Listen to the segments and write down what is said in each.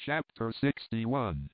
Chapter 61,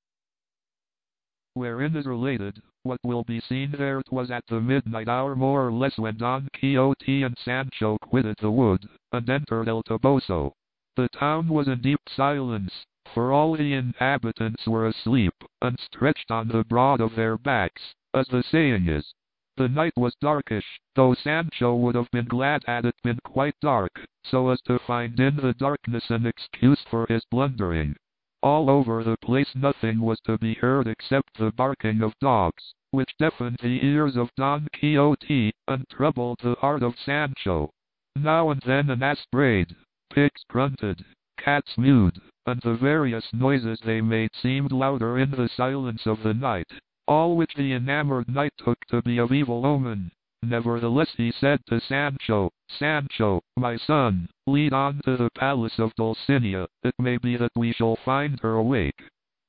wherein is related what will be seen there. 'Twas at the midnight hour more or less when Don Quixote and Sancho quitted the wood, and entered El Toboso. The town was in deep silence, for all the inhabitants were asleep, and stretched on the broad of their backs, as the saying is. The night was darkish, though Sancho would have been glad had it been quite dark, so as to find in the darkness an excuse for his blundering. All over the place nothing was to be heard except the barking of dogs, which deafened the ears of Don Quixote, and troubled the heart of Sancho. Now and then an ass brayed, pigs grunted, cats mewed, and the various noises they made seemed louder in the silence of the night, all which the enamored knight took to be of evil omen. Nevertheless he said to Sancho, "Sancho, my son, lead on to the palace of Dulcinea, it may be that we shall find her awake."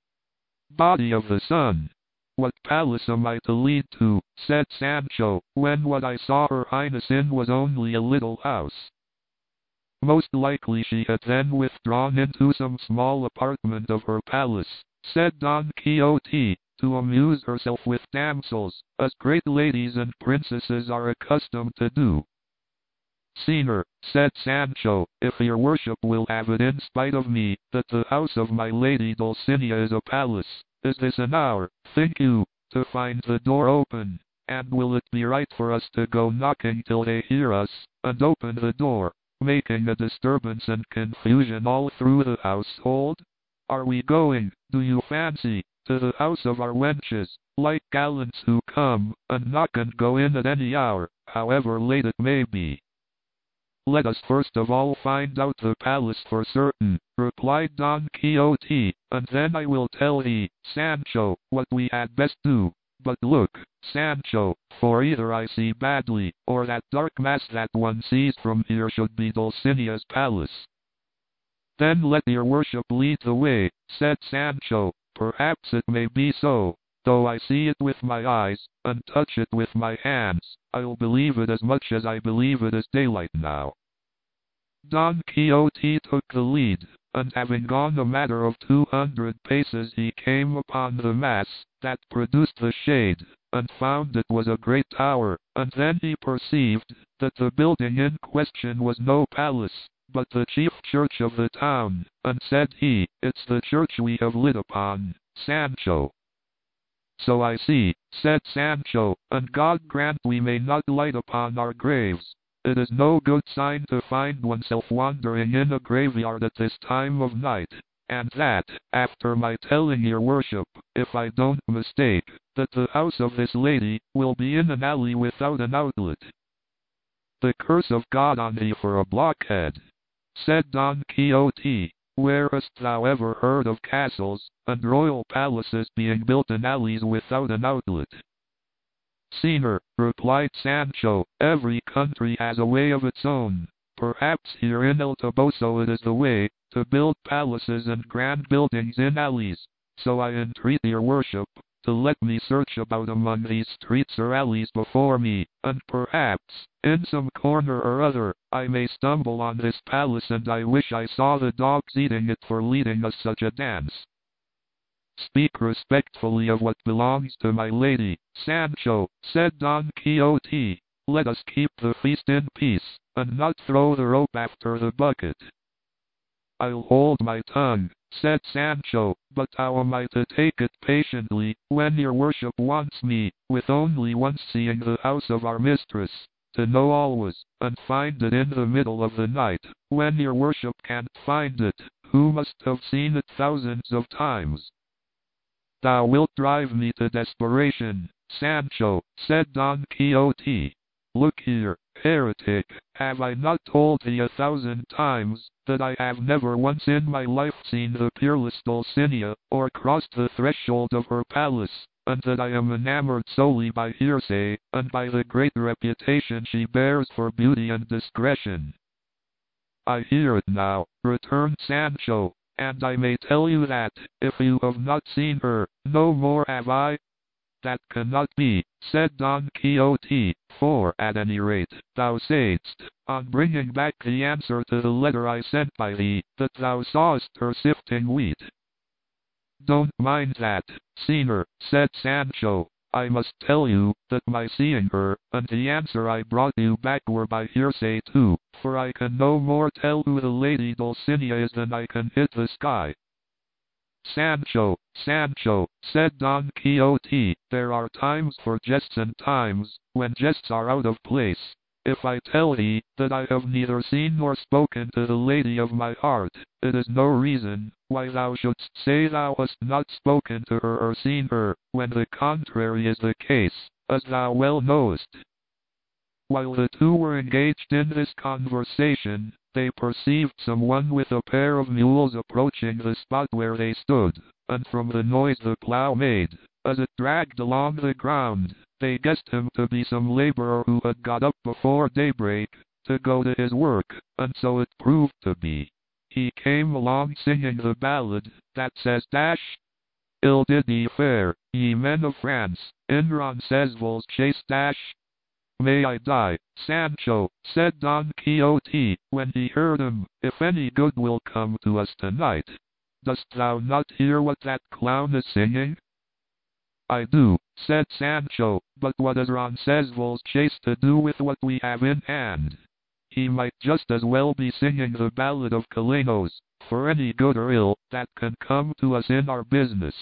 "Body of the sun! What palace am I to lead to?" said Sancho, "when what I saw her highness in was only a little house?" "Most likely she had then withdrawn into some small apartment of her palace," said Don Quixote, "to amuse herself with damsels, as great ladies and princesses are accustomed to do." "Señor," said Sancho, "if your worship will have it in spite of me, that the house of my lady Dulcinea is a palace, is this an hour, think you, to find the door open, and will it be right for us to go knocking till they hear us, and open the door, making a disturbance and confusion all through the household? Are we going, do you fancy, to the house of our wenches, like gallants who come, and knock and go in at any hour, however late it may be?" "Let us first of all find out the palace for certain," replied Don Quixote, "and then I will tell thee, Sancho, what we had best do. But look, Sancho, for either I see badly, or that dark mass that one sees from here should be Dulcinea's palace." "Then let your worship lead the way," said Sancho. "Perhaps it may be so. Though I see it with my eyes, and touch it with my hands, I'll believe it as much as I believe it is daylight now." Don Quixote took the lead, and having gone a matter of 200 paces he came upon the mass that produced the shade, and found it was a great tower, and then he perceived that the building in question was no palace, but the chief church of the town, and said he, "It's the church we have lit upon, Sancho." "So I see," said Sancho, "and God grant we may not light upon our graves. It is no good sign to find oneself wandering in a graveyard at this time of night, and that, after my telling your worship, if I don't mistake, that the house of this lady will be in an alley without an outlet." "The curse of God on thee for a blockhead," said Don Quixote. "Where hast thou ever heard of castles and royal palaces being built in alleys without an outlet?" "Señor," replied Sancho, "every country has a way of its own. Perhaps here in El Toboso it is the way to build palaces and grand buildings in alleys, so I entreat your worship to let me search about among these streets or alleys before me, and perhaps, in some corner or other, I may stumble on this palace, and I wish I saw the dogs eating it for leading us such a dance." "Speak respectfully of what belongs to my lady, Sancho," said Don Quixote. "Let us keep the feast in peace, and not throw the rope after the bucket." "I'll hold my tongue," said Sancho, "but how am I to take it patiently, when your worship wants me, with only once seeing the house of our mistress, to know always, and find it in the middle of the night, when your worship can't find it, who must have seen it thousands of times?" "Thou wilt drive me to desperation, Sancho," said Don Quixote. "Look here, heretic, have I not told thee 1,000 times, that I have never once in my life seen the peerless Dulcinea, or crossed the threshold of her palace, and that I am enamored solely by hearsay, and by the great reputation she bears for beauty and discretion?" "I hear it now," returned Sancho, "and I may tell you that, if you have not seen her, no more have I." "That cannot be," said Don Quixote, "for, at any rate, thou saidst, on bringing back the answer to the letter I sent by thee, that thou sawest her sifting wheat." "Don't mind that, Señor," said Sancho. "I must tell you, that my seeing her, and the answer I brought you back were by hearsay too, for I can no more tell who the lady Dulcinea is than I can hit the sky." "Sancho, Sancho," said Don Quixote, "there are times for jests and times when jests are out of place. If I tell thee that I have neither seen nor spoken to the lady of my heart, it is no reason why thou shouldst say thou hast not spoken to her or seen her, when the contrary is the case, as thou well knowest." While the two were engaged in this conversation, they perceived someone with a pair of mules approaching the spot where they stood, and from the noise the plough made, as it dragged along the ground, they guessed him to be some laborer who had got up before daybreak to go to his work, and so it proved to be. He came along singing the ballad that says dash, "Ill did ye fare, ye men of France, in Roncesvalles chase dash." "May I die, Sancho," said Don Quixote, when he heard him, "if any good will come to us tonight. Dost thou not hear what that clown is singing?" "I do," said Sancho, "but what has Roncesvalles chase to do with what we have in hand? He might just as well be singing the ballad of Calenos, for any good or ill that can come to us in our business."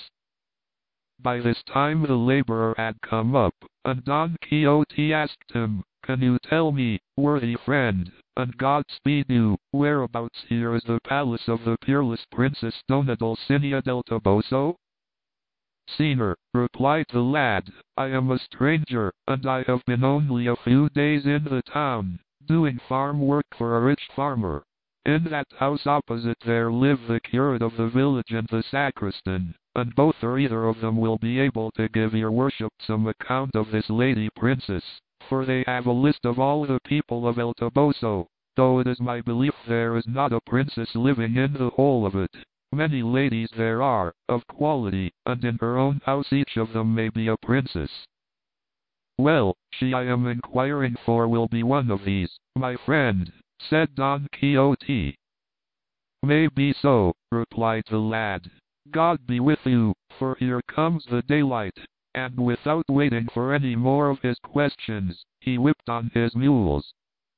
By this time the laborer had come up, and Don Quixote asked him, "Can you tell me, worthy friend, and God speed you, whereabouts here is the palace of the peerless Princess Dona Dulcinea del Toboso?" "Señor," replied the lad, "I am a stranger, and I have been only a few days in the town, doing farm work for a rich farmer. In that house opposite there live the curate of the village and the sacristan, and both or either of them will be able to give your worship some account of this lady princess, for they have a list of all the people of El Toboso, though it is my belief there is not a princess living in the whole of it. Many ladies there are, of quality, and in her own house each of them may be a princess." "Well, she I am inquiring for will be one of these, my friend," said Don Quixote. "May be so," replied the lad. "God be with you, for here comes the daylight," and without waiting for any more of his questions, he whipped on his mules.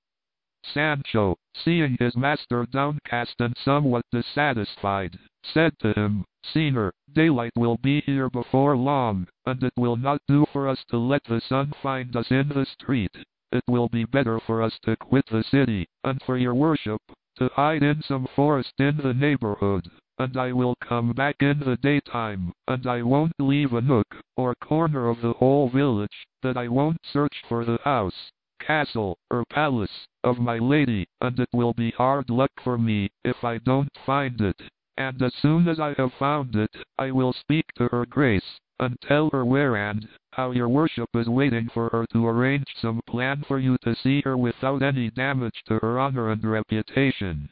Sancho, seeing his master downcast and somewhat dissatisfied, said to him, "Señor, daylight will be here before long, and it will not do for us to let the sun find us in the street. It will be better for us to quit the city, and for your worship, to hide in some forest in the neighborhood, and I will come back in the daytime, and I won't leave a nook, or corner of the whole village, that I won't search for the house, castle, or palace, of my lady, and it will be hard luck for me, if I don't find it. And as soon as I have found it, I will speak to her grace, and tell her where and how your worship is waiting for her to arrange some plan for you to see her without any damage to her honor and reputation."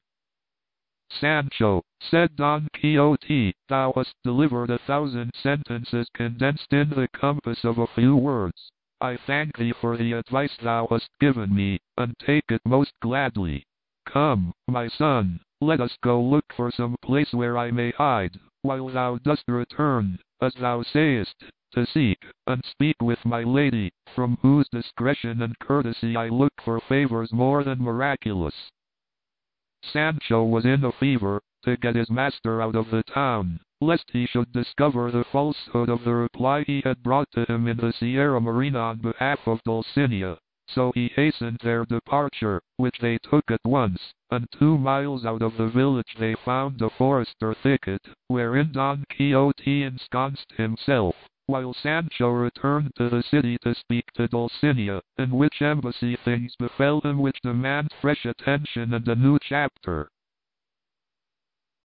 "Sancho," said Don Quixote, "thou hast delivered 1,000 sentences condensed in the compass of a few words. I thank thee for the advice thou hast given me, and take it most gladly. Come, my son, let us go look for some place where I may hide, while thou dost return, as thou sayest, to seek and speak with my lady, from whose discretion and courtesy I look for favors more than miraculous." Sancho was in a fever to get his master out of the town, lest he should discover the falsehood of the reply he had brought to him in the Sierra Morena on behalf of Dulcinea. So he hastened their departure, which they took at once, and 2 miles out of the village they found a forest or thicket, wherein Don Quixote ensconced himself, while Sancho returned to the city to speak to Dulcinea, in which embassy things befell him which demand fresh attention and a new chapter.